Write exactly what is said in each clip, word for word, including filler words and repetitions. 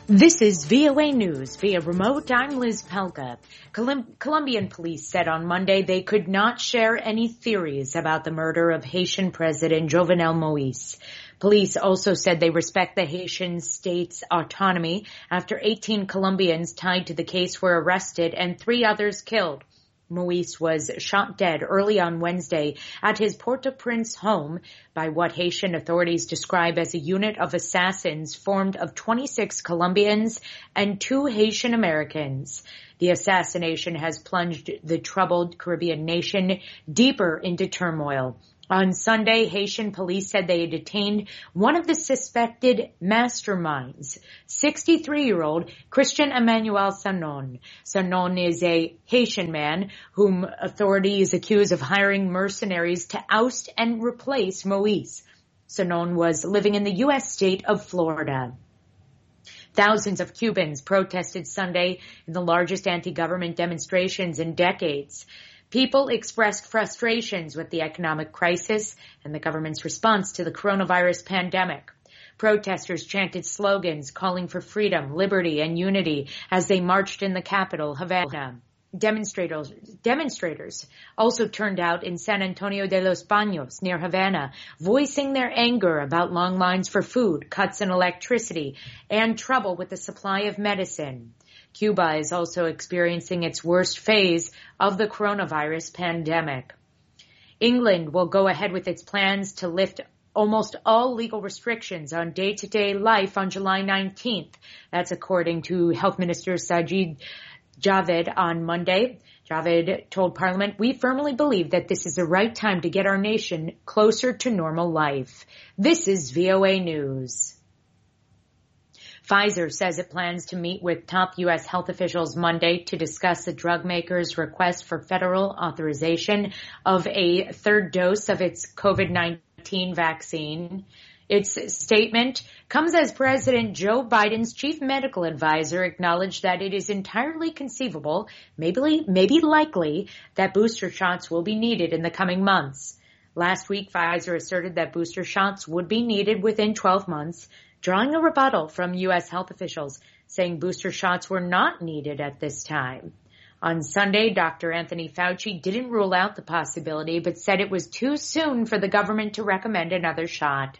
This is V O A News via remote. I'm Liz Pelka. Colum- Colombian police said on Monday they could not share any theories about the murder of Haitian President Jovenel Moïse. Police also said they respect the Haitian state's autonomy after eighteen Colombians tied to the case were arrested and three others killed. Moïse was shot dead early on Wednesday at his Port-au-Prince home by what Haitian authorities describe as a unit of assassins formed of twenty-six Colombians and two Haitian Americans. The assassination has plunged the troubled Caribbean nation deeper into turmoil. On Sunday, Haitian police said they had detained one of the suspected masterminds, sixty-three-year-old Christian Emmanuel Sanon. Sanon is a Haitian man whom authorities accuse of hiring mercenaries to oust and replace Moïse. Sanon was living in the U S state of Florida. Thousands of Cubans protested Sunday in the largest anti-government demonstrations in decades. People expressed frustrations with the economic crisis and the government's response to the coronavirus pandemic. Protesters chanted slogans calling for freedom, liberty, and unity as they marched in the capital, Havana. Demonstrators, demonstrators also turned out in San Antonio de los Baños, near Havana, voicing their anger about long lines for food, cuts in electricity, and trouble with the supply of medicine. Cuba is also experiencing its worst phase of the coronavirus pandemic. England will go ahead with its plans to lift almost all legal restrictions on day-to-day life on July nineteenth. That's according to Health Minister Sajid Javid on Monday. Javid told Parliament, "We firmly believe that this is the right time to get our nation closer to normal life." This is V O A News. Pfizer says it plans to meet with top U S health officials Monday to discuss the drug maker's request for federal authorization of a third dose of its COVID nineteen vaccine. Its statement comes as President Joe Biden's chief medical advisor acknowledged that it is entirely conceivable, maybe, maybe likely, that booster shots will be needed in the coming months. Last week, Pfizer asserted that booster shots would be needed within twelve months, drawing a rebuttal from U S health officials, saying booster shots were not needed at this time. On Sunday, Doctor Anthony Fauci didn't rule out the possibility, but said it was too soon for the government to recommend another shot.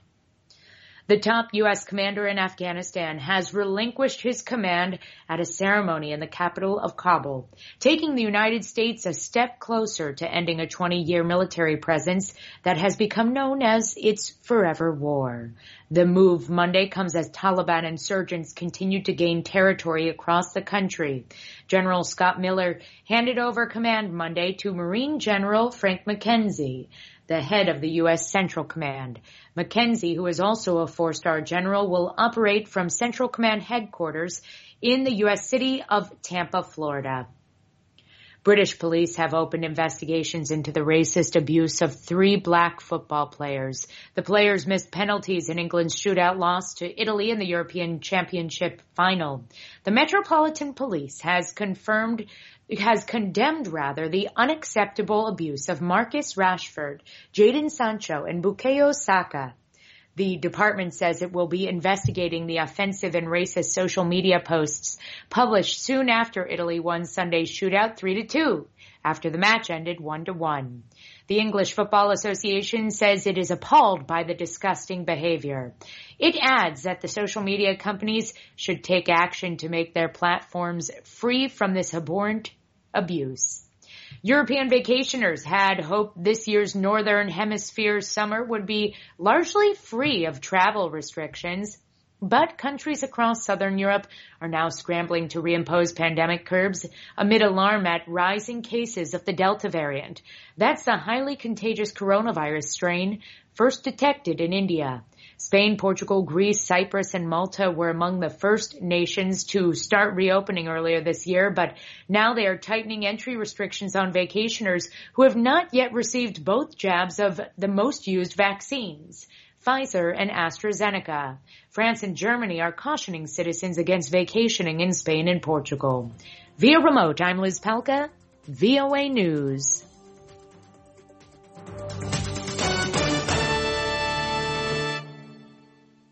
The top U S commander in Afghanistan has relinquished his command at a ceremony in the capital of Kabul, taking the United States a step closer to ending a twenty-year military presence that has become known as its forever war. The move Monday comes as Taliban insurgents continue to gain territory across the country. General Scott Miller handed over command Monday to Marine General Frank McKenzie, the head of the U S Central Command. McKenzie, who is also a four-star general, will operate from Central Command headquarters in the U S city of Tampa, Florida. British police have opened investigations into the racist abuse of three black football players. The players missed penalties in England's shootout loss to Italy in the European Championship final. The Metropolitan Police has confirmed has condemned, rather, the unacceptable abuse of Marcus Rashford, Jadon Sancho, and Bukayo Saka. The department says it will be investigating the offensive and racist social media posts published soon after Italy won Sunday's shootout three to two, after the match ended one to one. The English Football Association says it is appalled by the disgusting behavior. It adds that the social media companies should take action to make their platforms free from this abhorrent abuse. European vacationers had hoped this year's Northern Hemisphere summer would be largely free of travel restrictions, but countries across Southern Europe are now scrambling to reimpose pandemic curbs amid alarm at rising cases of the Delta variant. That's the highly contagious coronavirus strain first detected in India. Spain, Portugal, Greece, Cyprus, and Malta were among the first nations to start reopening earlier this year, but now they are tightening entry restrictions on vacationers who have not yet received both jabs of the most used vaccines, Pfizer and AstraZeneca. France and Germany are cautioning citizens against vacationing in Spain and Portugal. Via remote, I'm Liz Pelka, V O A News.